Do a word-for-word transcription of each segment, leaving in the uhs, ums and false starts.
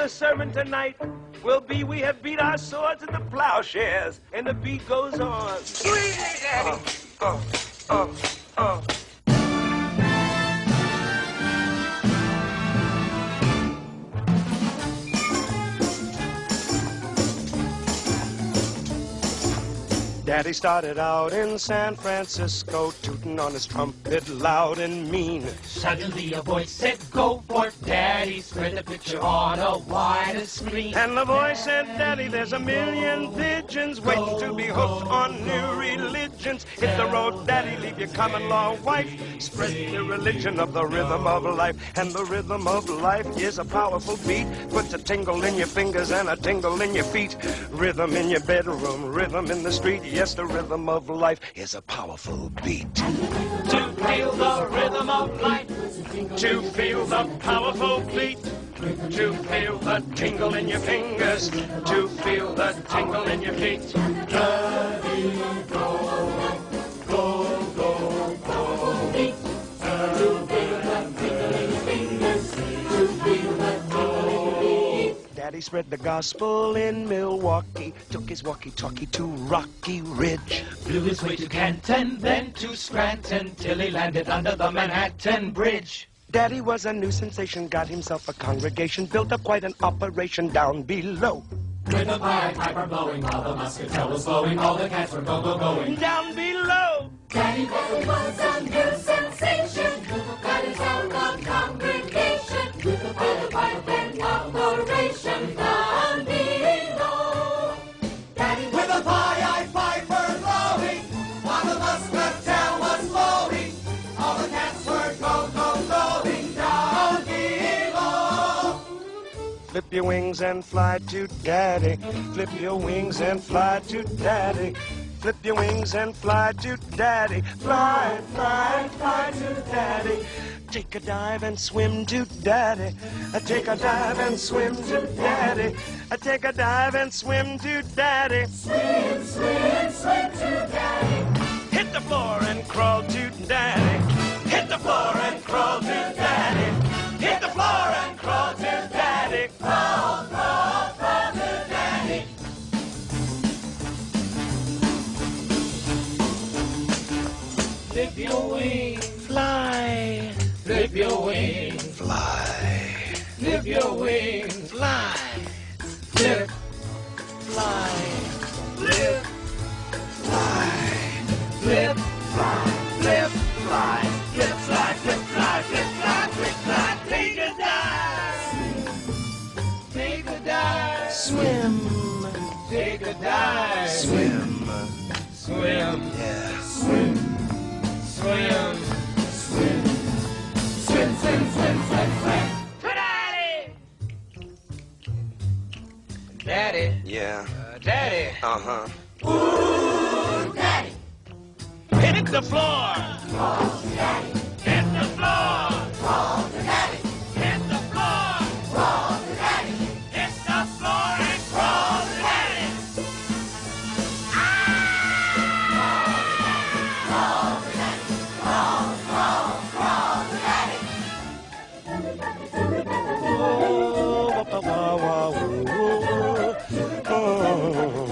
the sermon tonight will be, we have beat our swords into plowshares, and the beat goes on. Sweet Daddy! Oh, oh, oh, oh. Daddy started out in San Francisco, tooting on his trumpet loud and mean. Suddenly a voice said, go for it, Daddy, spread the picture on a wider screen. And the voice said, Daddy, there's a million pigeons waiting to be hooked on new religions. Hit the road, Daddy, leave your common law wife. Spread the religion of the rhythm of life. And the rhythm of life is a powerful beat. Puts a tingle in your fingers and a tingle in your feet. Rhythm in your bedroom, rhythm in the street. Yes, the rhythm of life is a powerful beat. To feel the rhythm of life, To feel the powerful beat. To feel the tingle in your fingers. To feel the tingle in your feet. Daddy, go, go, go, go. Beat. To feel the tingle in your fingers. To feel the tingle in your feet. Daddy spread the gospel in Milwaukee, took his walkie-talkie to Rocky Ridge. Flew his way to Canton, then to Scranton, till he landed under the Manhattan Bridge. Daddy was a new sensation, got himself a congregation, built up quite an operation down below. With the Pied Piper blowing, while the muscatel was blowing, all the cats were go-go-going. Down below! Daddy was a new sensation, got himself a congregation, with the Pied Piper and operation down below. Daddy With a Pied Piper blowing, while the muscatel was blowing, all the cats were go-go-going down below. Flip your wings and fly to Daddy. Flip your wings and fly to Daddy. Flip your wings and fly to Daddy. Fly, fly, fly to Daddy. Take a dive and swim to Daddy. I take a dive and swim to Daddy. I take a dive and swim to Daddy. swim, swim, swim to Daddy. Hit the floor and crawl to Daddy. Hit the floor and crawl to Daddy. Hit the floor and crawl to Daddy. Crawl, crawl, crawl to Daddy. Flip your wings, Fly, flip your wings, fly, flip your wings, fly, flip, fly, flip, fly, flip, fly, flip, fly, flip, fly, flip, fly, flip, fly, flip, fly. Take a dive, take a dive, swim, take a dive, swim, swim, yeah, swim, swim, swim, swim, swim, swim, swim, swim. To Daddy! Daddy, yeah, uh, Daddy. uh-huh. Ooh, Daddy. Hit the floor, Crawl to Daddy. hit the floor, Crawl to Daddy. hit the floor, Crawl to Daddy. hit the floor and crawl to Daddy. Crawl to Daddy. Crawl, crawl, crawl to Daddy. Oh, wah, wah, wah, wah, wah. Oh,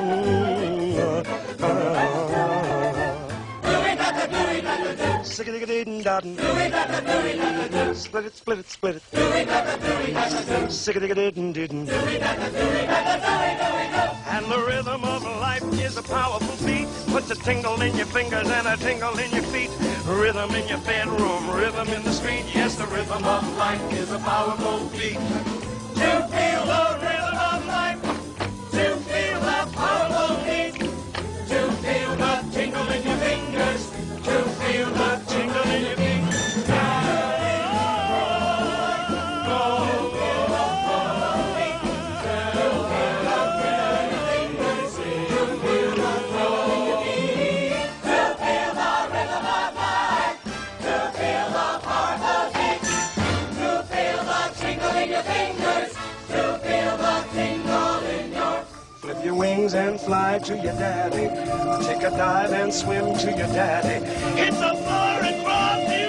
Sick-a-dick-a-ding-dong. Split it, split it, split it. Sick-a-dick-a-ding-ding. And the rhythm of life is a powerful beat. Puts a tingle in your fingers and a tingle in your feet. Rhythm in your bedroom, rhythm in the street. Yes, the rhythm of life is a powerful beat. To feel the rhythm of life, to feel the powerful beat, to feel the tingle in your fingers, to feel the tingle in your feet. Flip your wings and fly to your daddy. Take a dive and swim to your daddy. Hit the floor and crawl to